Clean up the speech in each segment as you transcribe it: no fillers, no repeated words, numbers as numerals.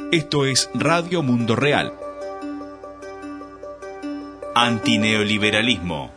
Esto es Radio Mundo Real. Antineoliberalismo.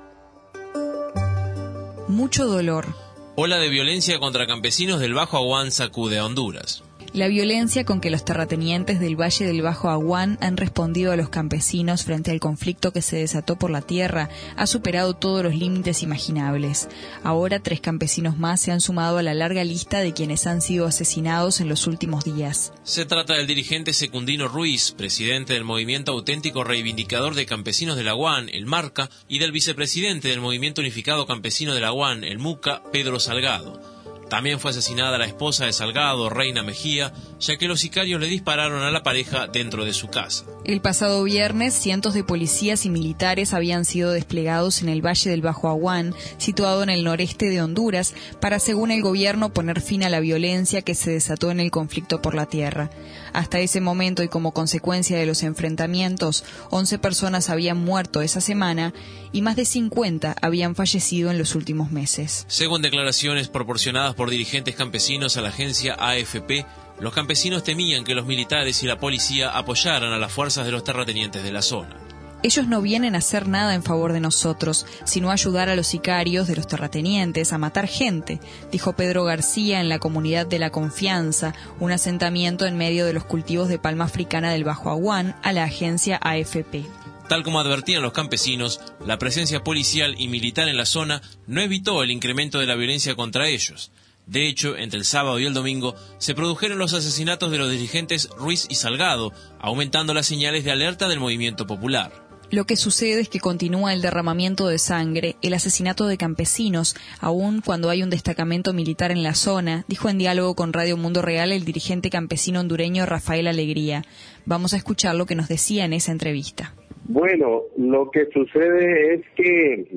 Mucho dolor. Ola de violencia contra campesinos del Bajo Aguán sacude a Honduras. La violencia con que los terratenientes del Valle del Bajo Aguán han respondido a los campesinos frente al conflicto que se desató por la tierra ha superado todos los límites imaginables. Ahora 3 campesinos más se han sumado a la larga lista de quienes han sido asesinados en los últimos días. Se trata del dirigente Secundino Ruiz, presidente del Movimiento Auténtico Reivindicador de Campesinos del Aguán, el MARCA, y del vicepresidente del Movimiento Unificado Campesino del Aguán, el MUCA, Pedro Salgado. También fue asesinada la esposa de Salgado, Reina Mejía, ya que los sicarios le dispararon a la pareja dentro de su casa. El pasado viernes, cientos de policías y militares habían sido desplegados en el Valle del Bajo Aguán, situado en el noreste de Honduras, para, según el gobierno, poner fin a la violencia que se desató en el conflicto por la tierra. Hasta ese momento y como consecuencia de los enfrentamientos, 11 personas habían muerto esa semana y más de 50 habían fallecido en los últimos meses. Según declaraciones proporcionadas por dirigentes campesinos a la agencia AFP, los campesinos temían que los militares y la policía apoyaran a las fuerzas de los terratenientes de la zona. Ellos no vienen a hacer nada en favor de nosotros, sino a ayudar a los sicarios de los terratenientes a matar gente, dijo Pedro García en la comunidad de La Confianza, un asentamiento en medio de los cultivos de palma africana del Bajo Aguán, a la agencia AFP. Tal como advertían los campesinos, la presencia policial y militar en la zona no evitó el incremento de la violencia contra ellos. De hecho, entre el sábado y el domingo se produjeron los asesinatos de los dirigentes Ruiz y Salgado, aumentando las señales de alerta del movimiento popular. Lo que sucede es que continúa el derramamiento de sangre, el asesinato de campesinos, aun cuando hay un destacamento militar en la zona, dijo en diálogo con Radio Mundo Real el dirigente campesino hondureño Rafael Alegría. Vamos a escuchar lo que nos decía en esa entrevista. Bueno, lo que sucede es que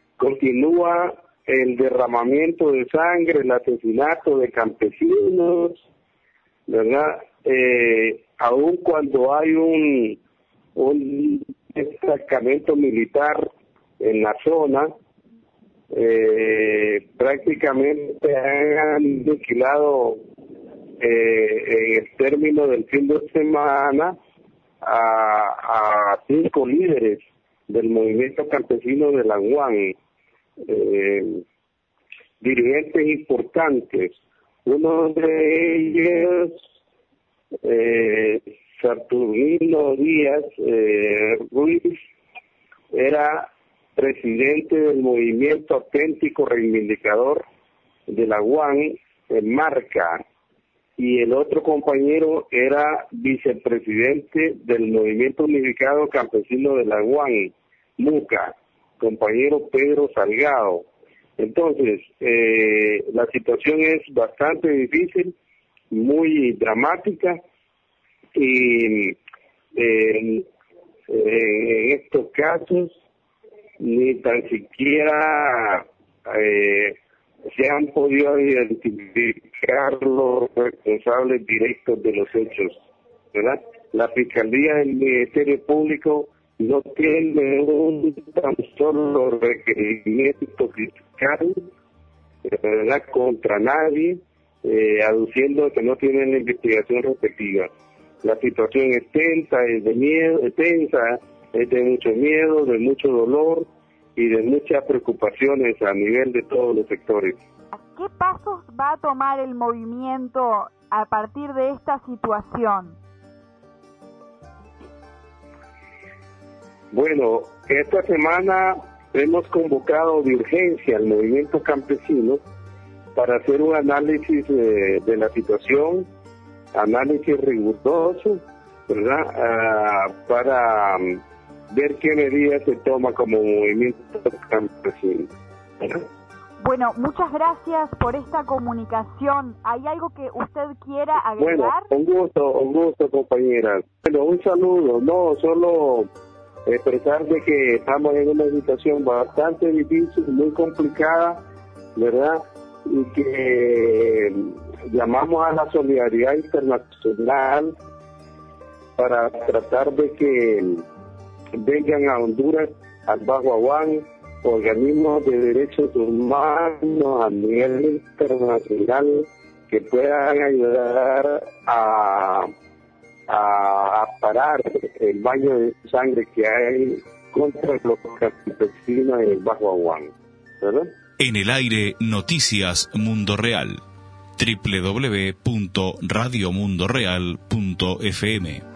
continúa el derramamiento de sangre, el asesinato de campesinos, ¿verdad? Aun cuando hay un destacamento militar en la zona, prácticamente han aniquilado en el término del fin de semana a 5 líderes del movimiento campesino del Aguán, dirigentes importantes. Uno de ellos, Saturnino Díaz Ruiz, era presidente del Movimiento Auténtico Reivindicador del Aguán, el MARCA, y el otro compañero era vicepresidente del Movimiento Unificado Campesino del Aguán, MUCA, compañero Pedro Salgado. Entonces, la situación es bastante difícil, muy dramática, y en estos casos ni tan siquiera se han podido identificar los responsables directos de los hechos, ¿verdad? La Fiscalía del Ministerio Público no tiene un tan solo requerimiento fiscal, ¿verdad?, contra nadie, aduciendo que no tienen la investigación respectiva. La situación es tensa, es de miedo, es tensa, es de mucho miedo, de mucho dolor y de muchas preocupaciones a nivel de todos los sectores. ¿Qué pasos va a tomar el movimiento a partir de esta situación? Bueno, esta semana hemos convocado de urgencia al movimiento campesino para hacer un análisis de la situación, análisis riguroso, ¿verdad? Para ver qué medidas se toma como movimiento campesino, ¿verdad? Bueno, muchas gracias por esta comunicación. ¿Hay algo que usted quiera agregar? Bueno, un gusto, compañera. Bueno, un saludo, no, solo expresar de que estamos en una situación bastante difícil, muy complicada, ¿verdad? Y que llamamos a la solidaridad internacional para tratar de que vengan a Honduras, al Bajo Aguán, organismos de derechos humanos a nivel internacional que puedan ayudar a a parar el baño de sangre que hay contra los campesinos en el Bajo Aguán, ¿verdad? En el aire, Noticias Mundo Real. www.radiomundoreal.fm